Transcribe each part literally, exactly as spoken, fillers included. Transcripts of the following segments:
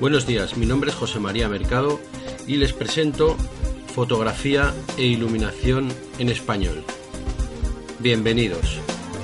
Buenos días, mi nombre es José María Mercado y les presento Fotografía e Iluminación en Español. Bienvenidos.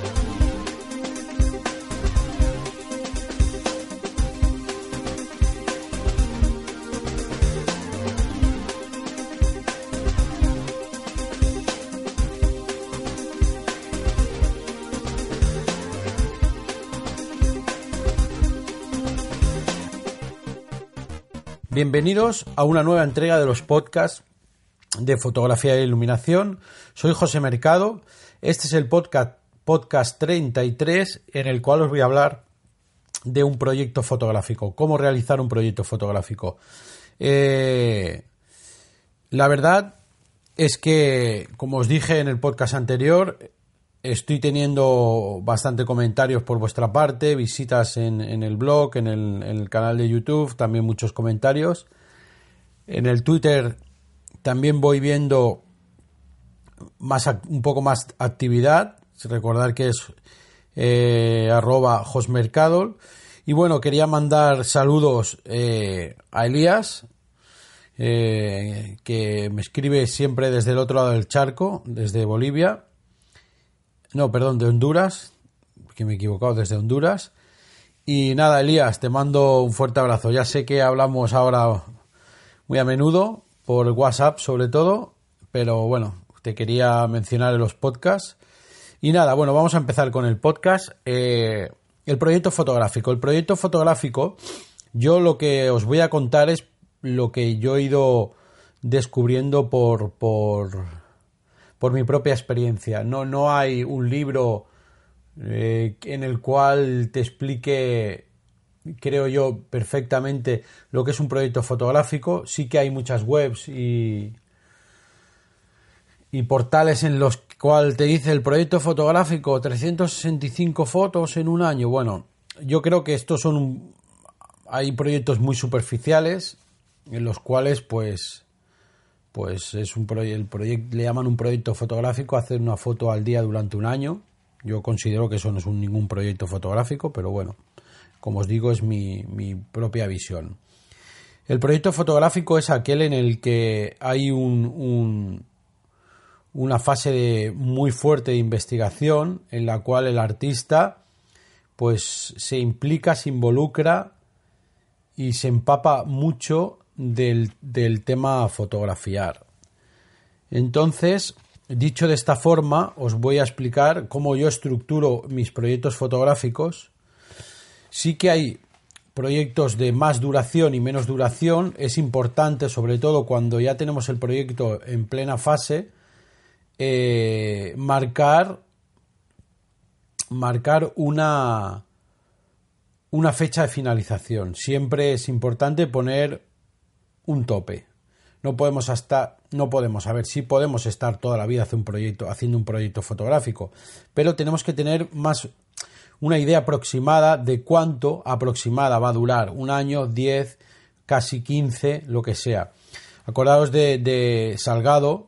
Bienvenidos a una nueva entrega de los podcasts de fotografía e iluminación. Soy José Mercado. Este es el podcast, podcast treinta y tres, en el cual os voy a hablar de un proyecto fotográfico, cómo realizar un proyecto fotográfico. Eh, la verdad es que, como os dije en el podcast anterior, estoy teniendo bastante comentarios por vuestra parte, visitas en, en el blog, en el, en el canal de YouTube, también muchos comentarios. En el Twitter también voy viendo más, un poco más actividad. Recordar que es eh, arroba josmercado. Y bueno, quería mandar saludos eh, a Elías, eh, que me escribe siempre desde el otro lado del charco, desde Bolivia. No, perdón, de Honduras, que me he equivocado, desde Honduras. Y nada, Elías, te mando un fuerte abrazo. Ya sé que hablamos ahora muy a menudo, por WhatsApp sobre todo, pero bueno, te quería mencionar en los podcasts. Y nada, bueno, vamos a empezar con el podcast. Eh, el proyecto fotográfico. El proyecto fotográfico, yo lo que os voy a contar es lo que yo he ido descubriendo por... por por mi propia experiencia. No, no hay un libro eh, en el cual te explique, creo yo, perfectamente lo que es un proyecto fotográfico. Sí que hay muchas webs y, y portales en los cuales te dice el proyecto fotográfico, trescientas sesenta y cinco fotos en un año. Bueno, yo creo que estos son... Un, hay proyectos muy superficiales en los cuales, pues... Pues es un proyecto, el proyecto le llaman un proyecto fotográfico, hacer una foto al día durante un año. Yo considero que eso no es un, ningún proyecto fotográfico, pero bueno, como os digo, es mi, mi propia visión. El proyecto fotográfico es aquel en el que hay un, un, una fase de, muy fuerte de investigación, en la cual el artista pues se implica, se involucra y se empapa mucho Del, del tema fotografiar. Entonces, dicho de esta forma, os voy a explicar cómo yo estructuro mis proyectos fotográficos. Sí que hay proyectos de más duración y menos duración. Es importante, sobre todo cuando ya tenemos el proyecto en plena fase, eh, marcar marcar una una fecha de finalización. Siempre es importante poner un tope. No podemos hasta, no podemos, a ver, sí podemos estar toda la vida haciendo un proyecto, haciendo un proyecto fotográfico, pero tenemos que tener más una idea aproximada de cuánto aproximada va a durar, un año, diez, casi quince, lo que sea. Acordaos de, de Salgado.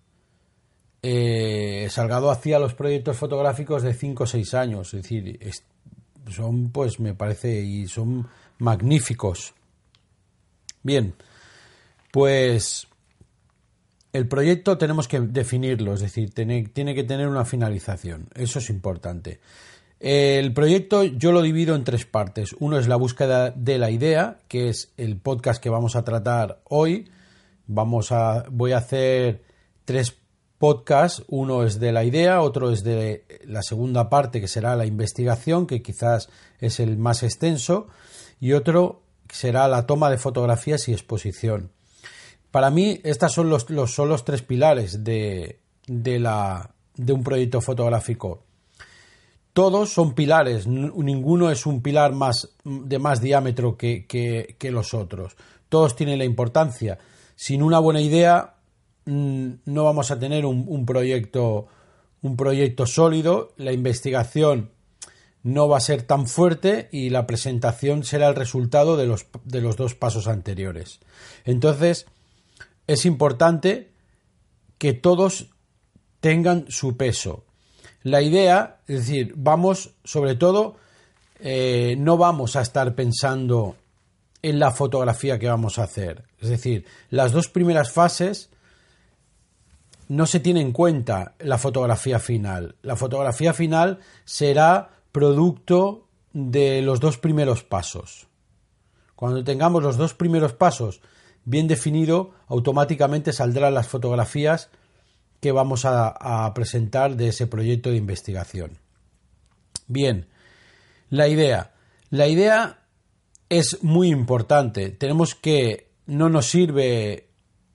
Eh, Salgado hacía los proyectos fotográficos de cinco o seis años, es decir, es, son, pues me parece, y son magníficos. Bien. Pues el proyecto tenemos que definirlo, es decir, tiene, tiene que tener una finalización, eso es importante. El proyecto yo lo divido en tres partes. Uno es la búsqueda de la idea, que es el podcast que vamos a tratar hoy. Vamos a, voy a hacer tres podcasts, uno es de la idea, otro es de la segunda parte, que será la investigación, que quizás es el más extenso, y otro será la toma de fotografías y exposición. Para mí, estos son los, los, son los tres pilares de, de, la, de un proyecto fotográfico. Todos son pilares, ninguno es un pilar más, de más diámetro que, que, que los otros. Todos tienen la importancia. Sin una buena idea, no vamos a tener un, un, proyecto, un proyecto sólido. La investigación no va a ser tan fuerte y la presentación será el resultado de los, de los dos pasos anteriores. Entonces, es importante que todos tengan su peso. La idea, es decir, vamos, sobre todo, eh, no vamos a estar pensando en la fotografía que vamos a hacer. Es decir, las dos primeras fases no se tiene en cuenta la fotografía final. La fotografía final será producto de los dos primeros pasos. Cuando tengamos los dos primeros pasos bien definidos, automáticamente saldrán las fotografías que vamos a, a presentar de ese proyecto de investigación. Bien, la idea. La idea es muy importante. Tenemos que, no nos sirve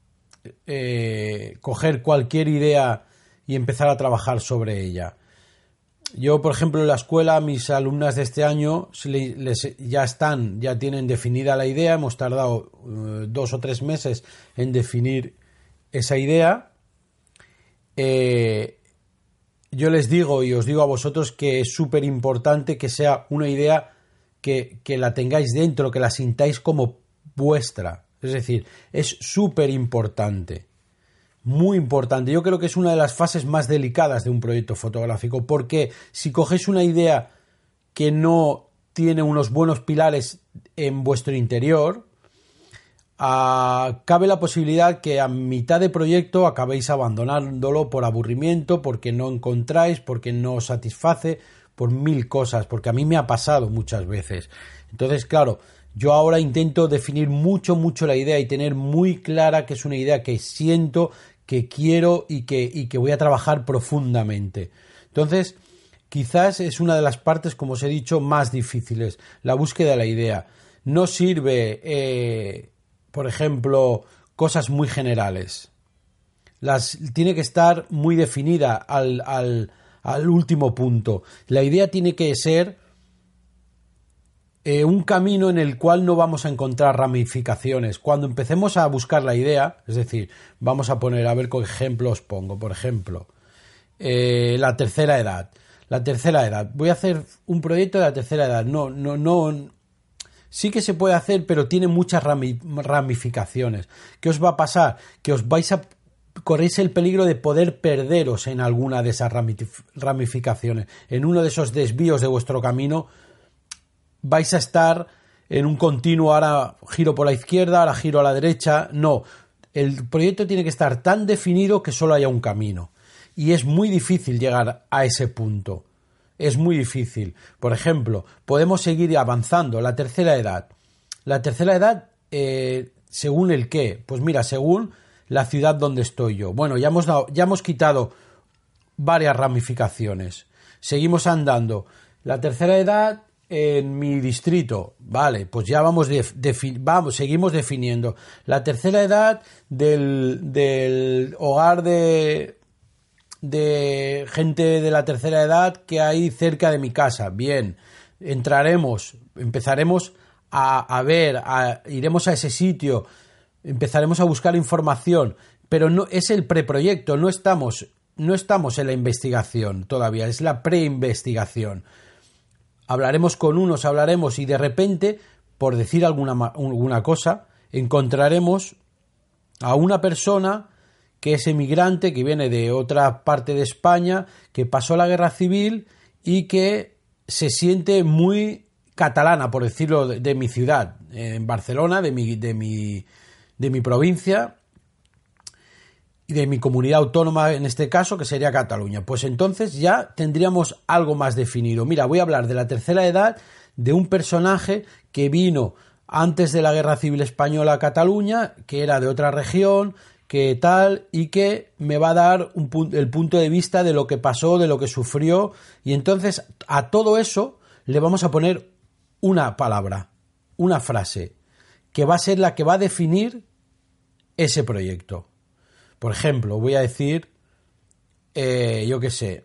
eh, coger cualquier idea y empezar a trabajar sobre ella. Yo, por ejemplo, en la escuela, mis alumnas de este año les, ya están, ya tienen definida la idea. Hemos tardado uh, dos o tres meses en definir esa idea. Eh, yo les digo y os digo a vosotros que es súper importante que sea una idea que, que la tengáis dentro, que la sintáis como vuestra. Es decir, es súper importante. Muy importante. Yo creo que es una de las fases más delicadas de un proyecto fotográfico, porque si cogéis una idea que no tiene unos buenos pilares en vuestro interior, uh, cabe la posibilidad que a mitad de proyecto acabéis abandonándolo por aburrimiento, porque no encontráis, porque no os satisface, por mil cosas, porque a mí me ha pasado muchas veces. Entonces, claro, yo ahora intento definir mucho, mucho la idea y tener muy clara que es una idea que siento, que quiero y que, y que voy a trabajar profundamente. Entonces, quizás es una de las partes, como os he dicho, más difíciles, la búsqueda de la idea. No sirve, eh, por ejemplo, cosas muy generales. Las, tiene que estar muy definida al, al, al último punto. La idea tiene que ser Eh, un camino en el cual no vamos a encontrar ramificaciones. Cuando empecemos a buscar la idea, es decir, vamos a poner, a ver qué ejemplos pongo, por ejemplo, eh, la tercera edad. La tercera edad. Voy a hacer un proyecto de la tercera edad. No, no, no. Sí que se puede hacer, pero tiene muchas ramificaciones. ¿Qué os va a pasar? Que os vais a corréis el peligro de poder perderos en alguna de esas ramificaciones, en uno de esos desvíos de vuestro camino. Vais a estar en un continuo, ahora giro por la izquierda, ahora giro a la derecha. No, el proyecto tiene que estar tan definido que solo haya un camino. Y es muy difícil llegar a ese punto. Es muy difícil. Por ejemplo, podemos seguir avanzando. La tercera edad. La tercera edad, eh, ¿según el qué? Pues mira, según la ciudad donde estoy yo. Bueno, ya hemos, dado, ya hemos quitado varias ramificaciones. Seguimos andando. La tercera edad en mi distrito, vale, pues ya vamos, de, de, vamos seguimos definiendo la tercera edad del, del hogar de, de gente de la tercera edad que hay cerca de mi casa. Bien, entraremos, empezaremos a, a ver, a, iremos a ese sitio, empezaremos a buscar información, pero no es el preproyecto, no estamos, no estamos en la investigación todavía, es la preinvestigación. Hablaremos con unos, hablaremos y de repente, por decir alguna, alguna cosa, encontraremos a una persona que es emigrante, que viene de otra parte de España, que pasó la guerra civil y que se siente muy catalana, por decirlo, de, de mi ciudad, en Barcelona, de mi, de mi, de mi provincia y de mi comunidad autónoma, en este caso, que sería Cataluña. Pues entonces ya tendríamos algo más definido. Mira, voy a hablar de la tercera edad, de un personaje que vino antes de la Guerra Civil Española a Cataluña, que era de otra región, que tal, y que me va a dar un pu- el punto de vista de lo que pasó, de lo que sufrió, y entonces a todo eso le vamos a poner una palabra, una frase, que va a ser la que va a definir ese proyecto. Por ejemplo, voy a decir, eh, yo qué sé,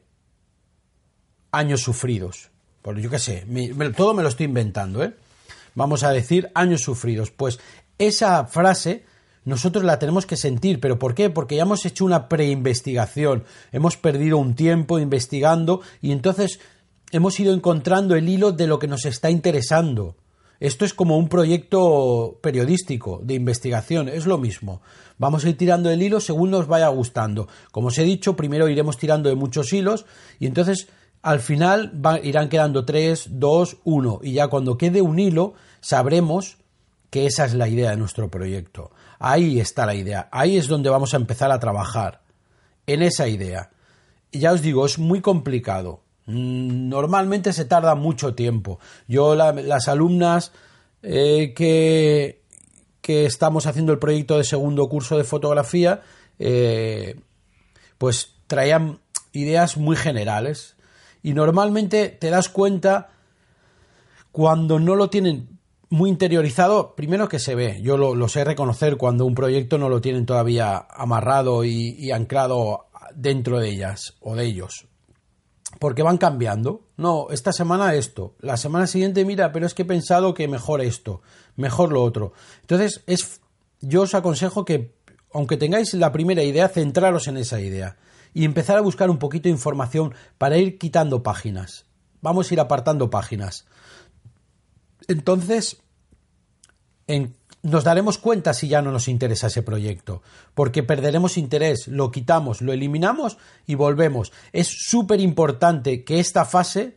años sufridos. Por yo qué sé, me, me, todo me lo estoy inventando, ¿eh? Vamos a decir años sufridos. Pues esa frase nosotros la tenemos que sentir. ¿Pero por qué? Porque ya hemos hecho una preinvestigación. Hemos perdido un tiempo investigando y entonces hemos ido encontrando el hilo de lo que nos está interesando. Esto es como un proyecto periodístico de investigación, es lo mismo. Vamos a ir tirando el hilo según nos vaya gustando. Como os he dicho, primero iremos tirando de muchos hilos y entonces al final va, irán quedando tres, dos, uno. Y ya cuando quede un hilo sabremos que esa es la idea de nuestro proyecto. Ahí está la idea, ahí es donde vamos a empezar a trabajar, en esa idea. Y ya os digo, es muy complicado. Normalmente se tarda mucho tiempo. Yo, la, las alumnas eh, que, que estamos haciendo el proyecto de segundo curso de fotografía, eh, pues traían ideas muy generales. Y normalmente te das cuenta cuando no lo tienen muy interiorizado, primero que se ve. Yo lo, lo sé reconocer cuando un proyecto no lo tienen todavía amarrado y, y anclado dentro de ellas o de ellos. Porque van cambiando. No, esta semana esto, la semana siguiente mira, pero es que he pensado que mejor esto, mejor lo otro. Entonces, es, yo os aconsejo que, aunque tengáis la primera idea, centraros en esa idea y empezar a buscar un poquito de información para ir quitando páginas. Vamos a ir apartando páginas. Entonces, en, nos daremos cuenta si ya no nos interesa ese proyecto, porque perderemos interés, lo quitamos, lo eliminamos y volvemos. Es súper importante que esta fase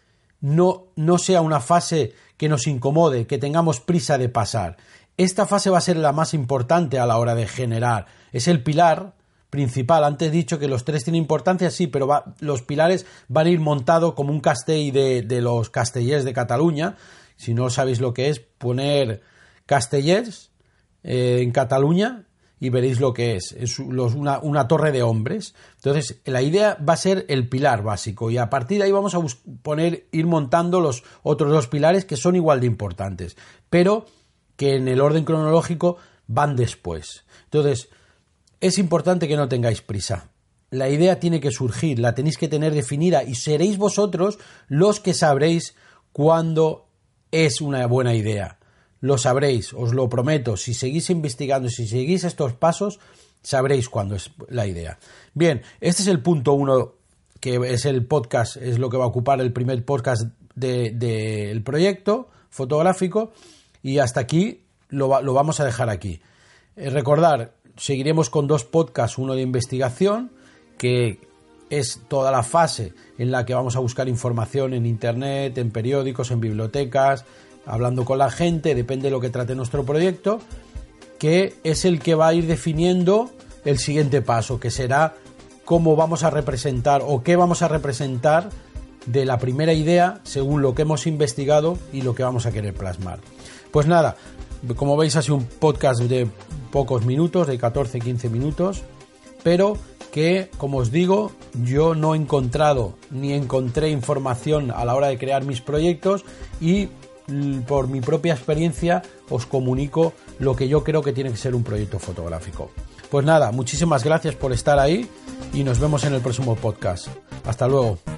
no, no sea una fase que nos incomode, que tengamos prisa de pasar. Esta fase va a ser la más importante a la hora de generar. Es el pilar principal. Antes he dicho que los tres tienen importancia, sí, pero va, los pilares van a ir montados como un castell de, de los castellers de Cataluña. Si no sabéis lo que es, poner castellers eh, en Cataluña y veréis lo que es. Es los, una, una torre de hombres. Entonces, la idea va a ser el pilar básico y a partir de ahí vamos a bus- poner, ir montando los otros dos pilares que son igual de importantes, pero que en el orden cronológico van después. Entonces, es importante que no tengáis prisa. La idea tiene que surgir, la tenéis que tener definida y seréis vosotros los que sabréis cuándo es una buena idea. Lo sabréis, os lo prometo. Si seguís investigando, si seguís estos pasos, sabréis cuándo es la idea. Bien, este es el punto uno, que es el podcast, es lo que va a ocupar el primer podcast del de, de proyecto fotográfico, y hasta aquí lo, lo vamos a dejar aquí. Eh, recordar, seguiremos con dos podcasts, uno de investigación, que es toda la fase en la que vamos a buscar información en internet, en periódicos, en bibliotecas, hablando con la gente, depende de lo que trate nuestro proyecto, que es el que va a ir definiendo el siguiente paso, que será cómo vamos a representar o qué vamos a representar de la primera idea según lo que hemos investigado y lo que vamos a querer plasmar. Pues nada, como veis ha sido un podcast de pocos minutos, de catorce a quince minutos, pero que, como os digo, yo no he encontrado ni encontré información a la hora de crear mis proyectos y por mi propia experiencia os comunico lo que yo creo que tiene que ser un proyecto fotográfico. Pues nada, muchísimas gracias por estar ahí y nos vemos en el próximo podcast. Hasta luego.